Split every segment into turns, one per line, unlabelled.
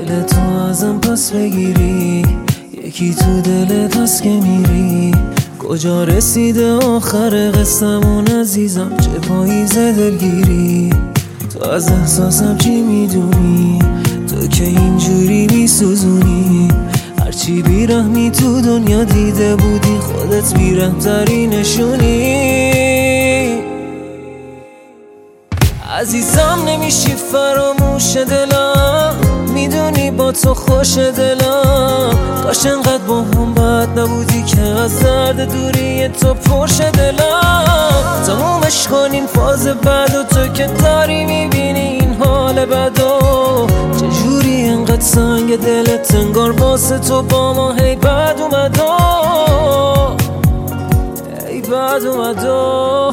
دلتو ازم پس بگیری، یکی تو دلت هست که میری. کجا رسیده آخر قصمون عزیزم، چه پاییز دلگیری. تو از احساسم چی میدونی، تو که اینجوری میسوزونی. هرچی بیرحمی تو دنیا دیده بودی، خودت بیرحم‌تری نشونی. عزیزم نمیشی فراموش دلم، میدونی با تو خوش دلم. کاش انقدر با هم بد نبودی که از درد دوری تو پرش دلم. تمومش کنین فاز بد و تو که داری میبینی این حال بدو. چجوری انقدر سنگ دلت انگار واسه تو با ما هی بد اومدو، هی بد اومدو.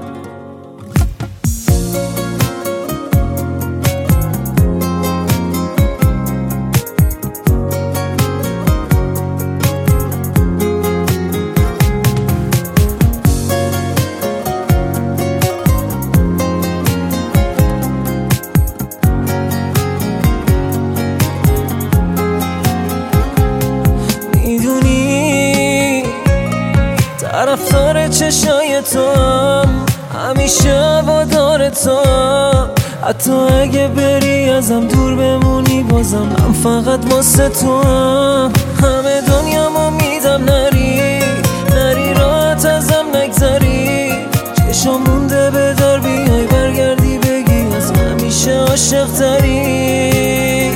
طرفدار چشای تو هم، همیشه هوادار تو هم. حتی اگه بری ازم دور بمونی بازم من فقط واسه تو هم. همه دنیامو میدم نری، نری راحت ازم نگذری. چشم مونده به در بیای برگردی بگی از همیشه عاشق تری.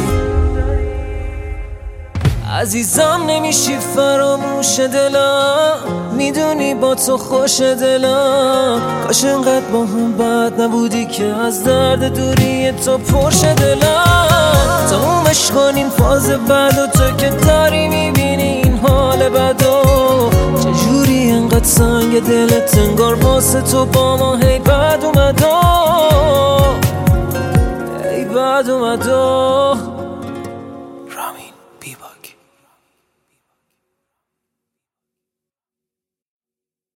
عزیزم نمیشی فراموش دلم، میدونی با تو خوش دلم. کاش انقدر با هم بد نبودی که از درد دوری تو پرش دلم. تمومش کنین فاز بد و تو که داری میبینی این حال بدو. چجوری انقدر سنگ دلت انگار واسه تو با ما هی بد اومدو، هی بد اومدو.